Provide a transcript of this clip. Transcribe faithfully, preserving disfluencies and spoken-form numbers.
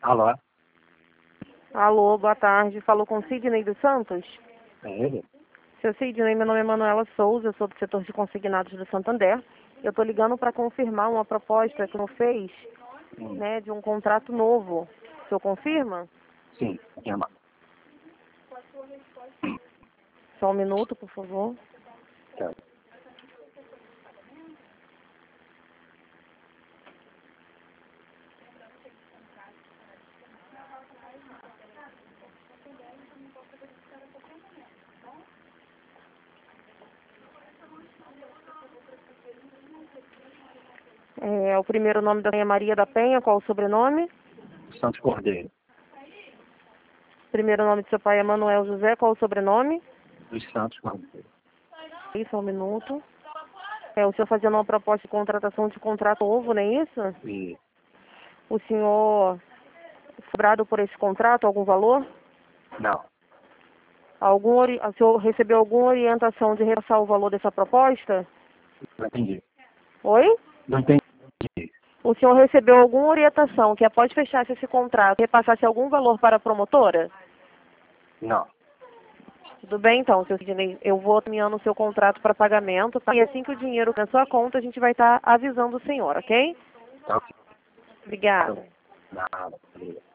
Alô? Alô, boa tarde. Falou com Sidney dos Santos? É ele? Seu Sidney, meu nome é Manuela Souza, eu sou do setor de consignados do Santander. Eu estou ligando para confirmar uma proposta que o senhor fez, Hum. né, de um contrato novo. O senhor confirma? Sim, aqui é Amado. Só um minuto, por favor. Tá. É, o primeiro nome da senhora é Maria da Penha, qual o sobrenome? Santos Cordeiro. Primeiro nome do seu pai é Manuel José, qual o sobrenome? Dos Santos Cordeiro. Isso, um minuto. É, o senhor fazendo uma proposta de contratação de contrato novo, não é isso? E O senhor cobrado por esse contrato, algum valor? não, Algum ori... O senhor recebeu alguma orientação de repassar o valor dessa proposta? não entendi. Oi? Não entendi. O senhor recebeu alguma orientação que após fechar esse contrato, repassasse algum valor para a promotora? Não. Tudo bem, então, seu Sidney. Eu vou encaminhando o seu contrato para pagamento, tá? E assim que o dinheiro na sua conta, a gente vai estar avisando o senhor, ok? Tá ok. Obrigada. Nada. Beleza.